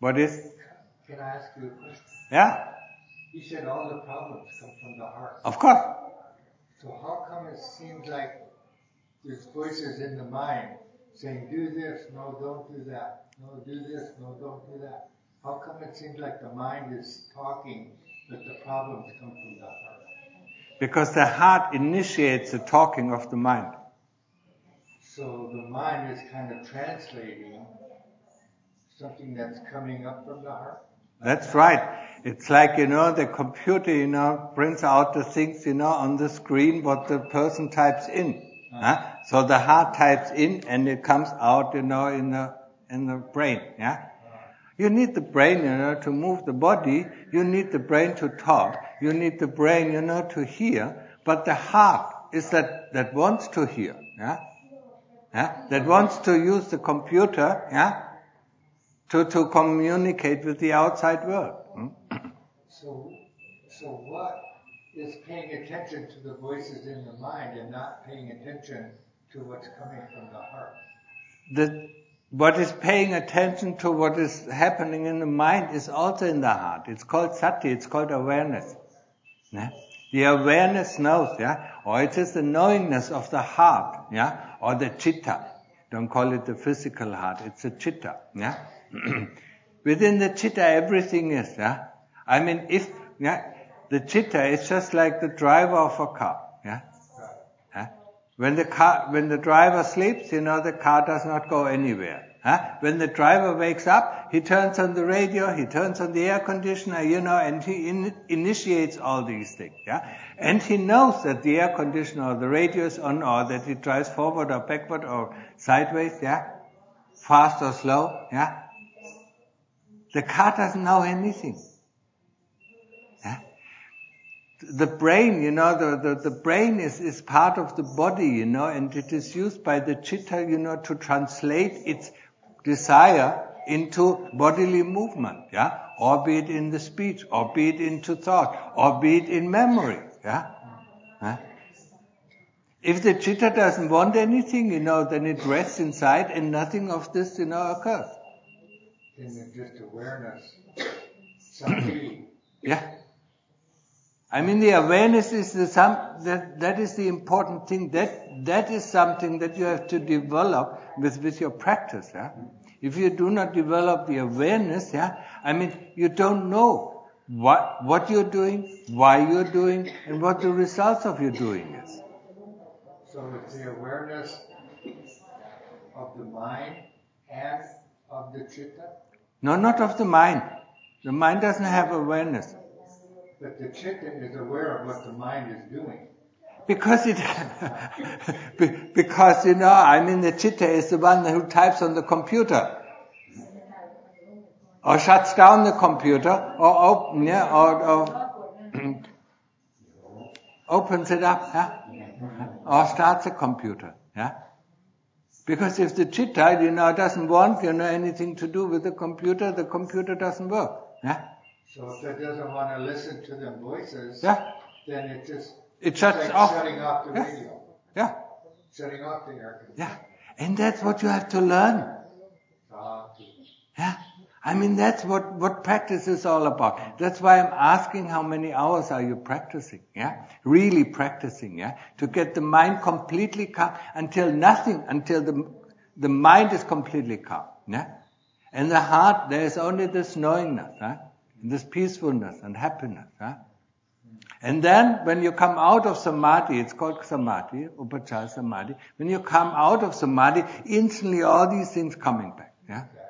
What is? Can I ask you a question? Yeah. You said all the problems come from the heart. Of course. So how come it seems like there's voices in the mind saying, do this, no, don't do that. No, do this, no, don't do that. How come it seems like the mind is talking, but the problems come from the heart? Because the heart initiates the talking of the mind. So the mind is kind of translating something that's coming up from the heart? That's right. It's like, the computer, brings out the things, on the screen what the person types in. So the heart types in and it comes out, in the brain. Yeah. You need the brain, to move the body. You need the brain to talk. You need the brain, to hear. But the heart is that wants to hear. Yeah. Yeah. That wants to use the computer. Yeah. To communicate with the outside world. So what is paying attention to the voices in the mind and not paying attention to what's coming from the heart? What is paying attention to what is happening in the mind is also in the heart. It's called sati, it's called awareness. Yeah? The awareness knows, or it is the knowingness of the heart, or the chitta. Don't call it the physical heart, it's the chitta. Yeah? Within the chitta everything is, if the chitta is just like the driver of a car, When the driver sleeps, the car does not go anywhere. When the driver wakes up, he turns on the radio, he turns on the air conditioner, and he initiates all these things, And he knows that the air conditioner or the radio is on, or that it drives forward or backward or sideways, fast or slow, The car doesn't know anything. The brain, the brain is part of the body, and it is used by the chitta, to translate its desire into bodily movement, or be it in the speech, or be it into thought, or be it in memory, If the chitta doesn't want anything, then it rests inside and nothing of this, occurs. Then just awareness, sati. The awareness is that is the important thing. That is something that you have to develop with your practice. If you do not develop the awareness, you don't know what you're doing, why you're doing, and what the results of your doing is. So it's the awareness of the mind and of the chitta? No, not of the mind. The mind doesn't have awareness. But the chitta is aware of what the mind is doing. Because the chitta is the one who types on the computer. Or shuts down the computer, or opens it up, or starts the computer, Because if the chitta, doesn't want, anything to do with the computer doesn't work, So if it doesn't want to listen to the voices, then it shuts off. Shutting off the radio. Shutting off the air conditioner. And that's what you have to learn. That's what practice is all about. That's why I'm asking how many hours are you practicing, Really practicing, To get the mind completely calm until the mind is completely calm, And the heart, there is only this knowingness, this peacefulness and happiness, And then, when you come out of samadhi, it's called samadhi, upachara samadhi. When you come out of samadhi, instantly all these things coming back,